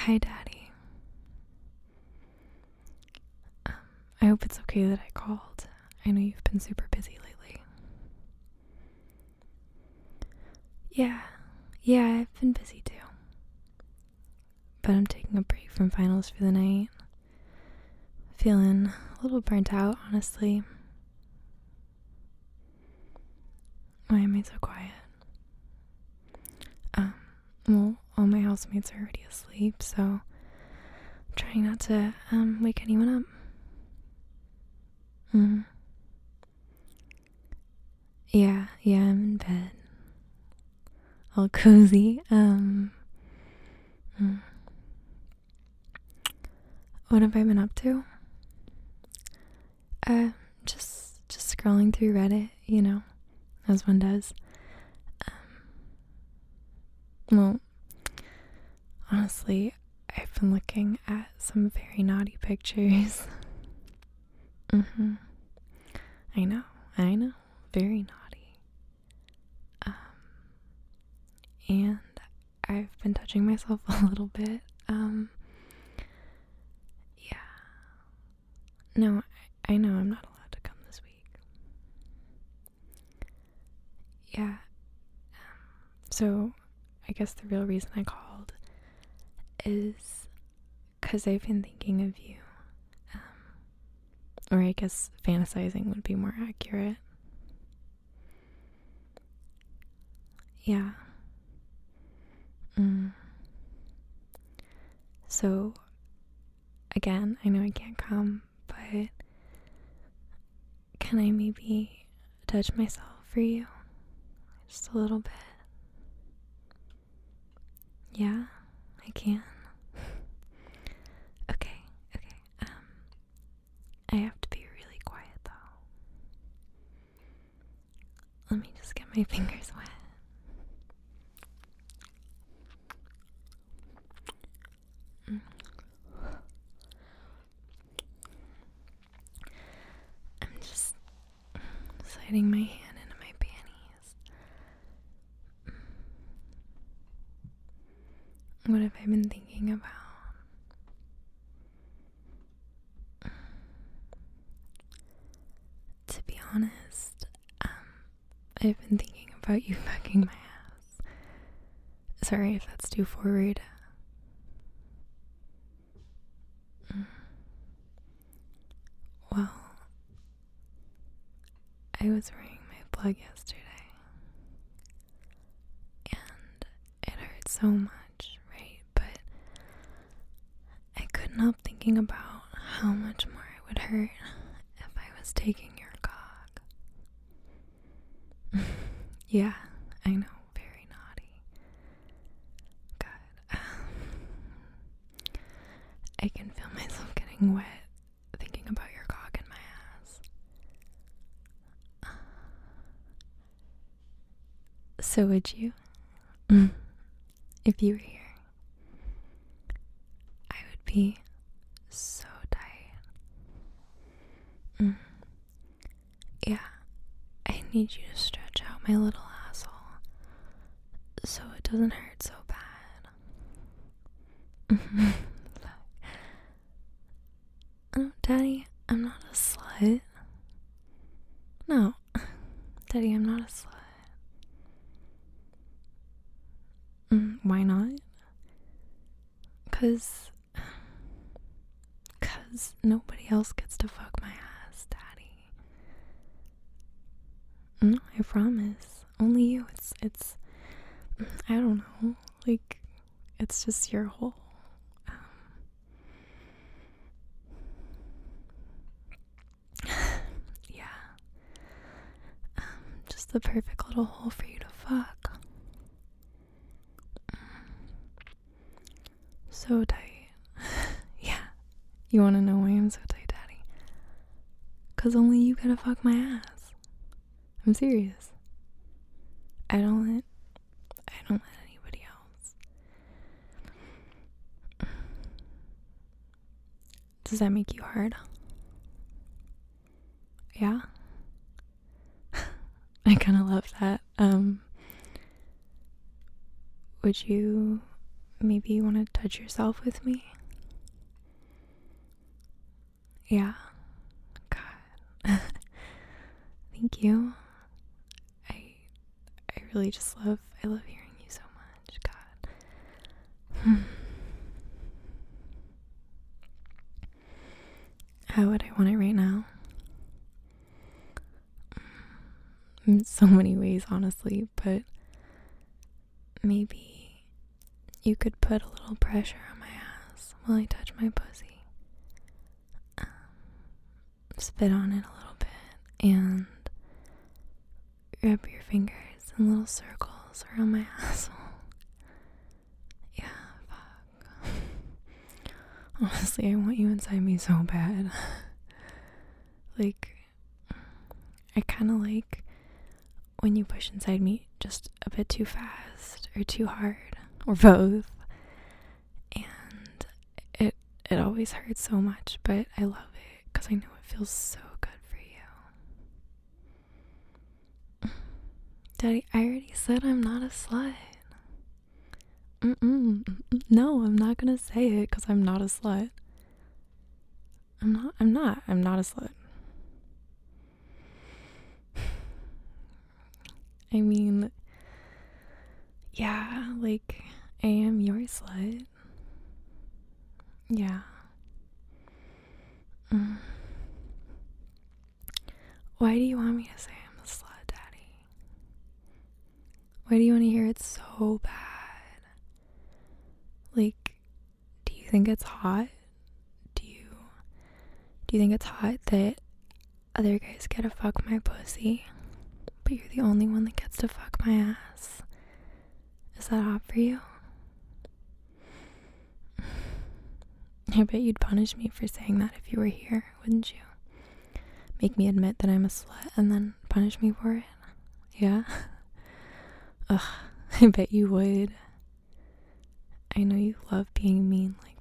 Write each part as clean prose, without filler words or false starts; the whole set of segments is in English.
Hi, Daddy. I hope it's okay that I called. I know you've been super busy lately. Yeah, I've been busy too. But I'm taking a break from finals for the night. Feeling a little burnt out, honestly. Why am I so quiet? Well, all my housemates are already asleep, so I'm trying not to wake anyone up. Yeah, I'm in bed. All cozy. What have I been up to? Just scrolling through Reddit, as one does. Well, honestly, I've been looking at some very naughty pictures. I know, very naughty. And I've been touching myself a little bit. Yeah. No, I know I'm not allowed to come this week. Yeah. So, I guess the real reason I called is because I've been thinking of you. Or I guess fantasizing would be more accurate. Yeah. So, again, I know I can't come, but can I maybe touch myself for you? Just a little bit. Yeah, I can. Okay. I have to be really quiet though. Let me just get my fingers wet. I'm just sliding my hand into my panties. What have I been thinking about? To be honest, I've been thinking about you fucking my ass. Sorry if that's too forward. Well, I was wearing my plug yesterday, and it hurt so much, right? But I couldn't help thinking about how much more it would hurt if I was taking your cock. Yeah, I know, very naughty. God. I can feel myself getting wet thinking about your cock in my ass. So would you? If you were here, I would be so tight. Yeah, I need you to stretch out my little asshole so it doesn't hurt so bad. Oh, Daddy, I'm not a slut. No, Daddy, I'm not a slut. Why not? Cause nobody else gets to fuck my ass, Daddy. No, I promise. Only you. It's I don't know. Like, it's just your hole. Yeah. Just the perfect little hole for you to fuck. So tight. Yeah. You wanna know why I'm so tight, Daddy? 'Cause only you gotta fuck my ass. I'm serious. I don't let anybody else. Does that make you hard? Yeah? I kinda love that. Would you maybe you want to touch yourself with me? Yeah. God. Thank you. I really just love hearing you so much. God. How would I want it right now? In so many ways, honestly, but maybe you could put a little pressure on my ass while I touch my pussy. Spit on it a little bit and wrap your fingers in little circles around my asshole. Yeah, fuck. Honestly, I want you inside me so bad. Like, I kind of like when you push inside me just a bit too fast or too hard or both. And it always hurts so much, but I love it because I know it feels so good for you. Daddy, I already said I'm not a slut. No, I'm not gonna say it because I'm not a slut. I'm not a slut. I mean, yeah, like, I am your slut. Yeah. Why do you want me to say I'm a slut, Daddy? Why do you want to hear it so bad? Like, do you think it's hot? Do you think it's hot that other guys get to fuck my pussy, but you're the only one that gets to fuck my ass? Is that hot for you? I bet you'd punish me for saying that if you were here, wouldn't you? Make me admit that I'm a slut and then punish me for it? Yeah? Ugh, I bet you would. I know you love being mean like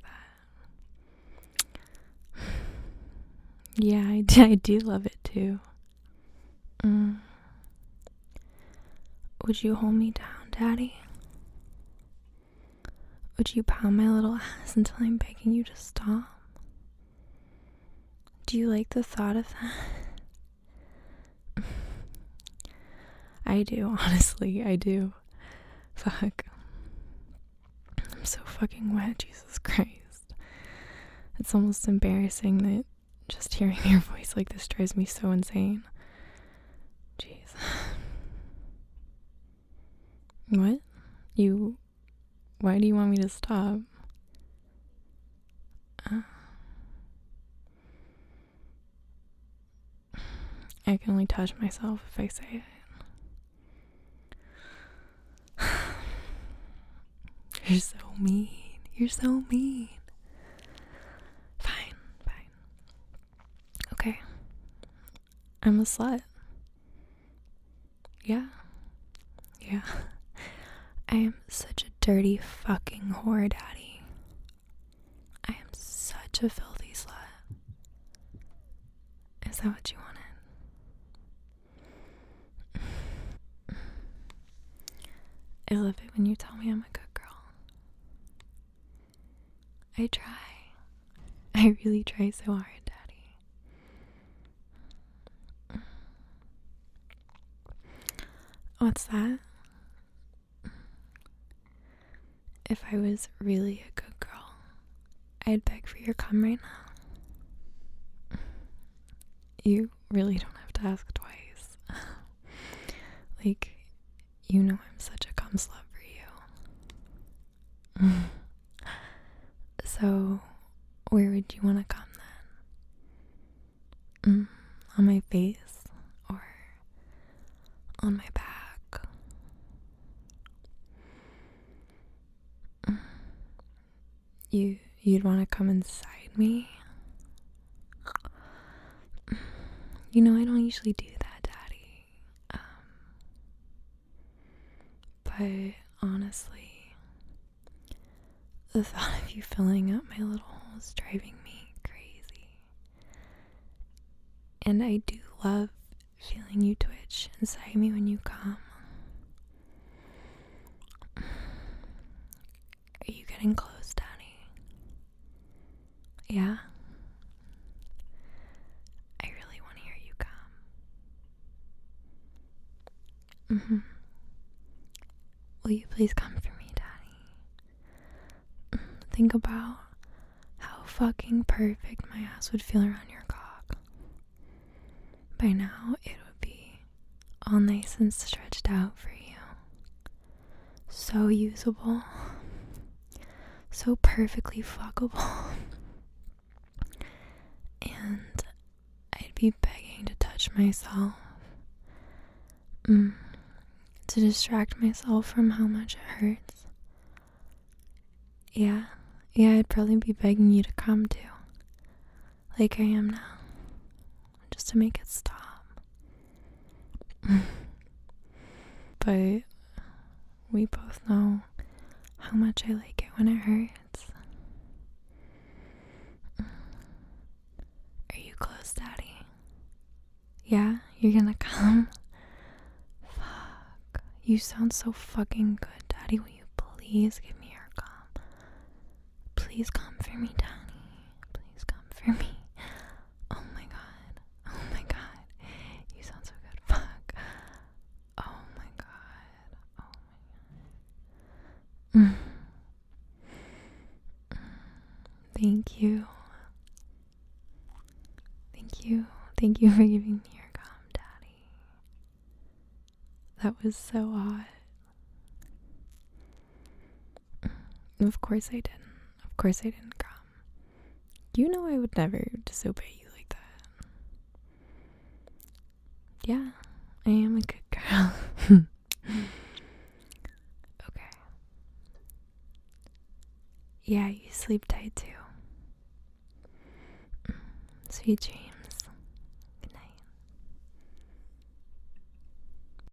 that. Yeah, I do love it too. Would you hold me down, Daddy? Would you pound my little ass until I'm begging you to stop? Do you like the thought of that? I do, honestly, I do. Fuck. I'm so fucking wet, Jesus Christ. It's almost embarrassing that just hearing your voice like this drives me so insane. Jeez. What? Why do you want me to stop? I can only touch myself if I say it. You're so mean. You're so mean. Fine. Okay. I'm a slut. Yeah. I am such a dirty fucking whore, Daddy. I am such a filthy slut. Is that what you wanted? I love it when you tell me I'm a good girl. I try. I really try so hard, Daddy. What's that? If I was really a good girl, I'd beg for your cum right now. You really don't have to ask twice. Like, you know I'm such a cum slut for you. So, where would you want to come then? On my face or on my back? You'd want to come inside me? You know, I don't usually do that, Daddy. But honestly, the thought of you filling up my little hole is driving me crazy. And I do love feeling you twitch inside me when you come. Are you getting close, Daddy. Yeah? I really want to hear you come. Will you please come for me, Daddy? Think about how fucking perfect my ass would feel around your cock. By now, it would be all nice and stretched out for you. So usable. So perfectly fuckable. And I'd be begging to touch myself. To distract myself from how much it hurts. Yeah, I'd probably be begging you to come too. Like I am now. Just to make it stop. But we both know how much I like it when it hurts. Are you close, Daddy? Yeah, you're gonna come? Fuck. You sound so fucking good, Daddy. Will you please give me your cum? Please come for me, Daddy. Please come for me. Oh my god. Oh my god. You sound so good. Fuck. Oh my god. Oh my god. Thank you. Thank you. Thank you for giving me your cum, Daddy. That was so hot. Of course I didn't. Of course I didn't come. You know I would never disobey you like that. Yeah, I am a good girl. Okay. Yeah, you sleep tight too. Sweet dreams.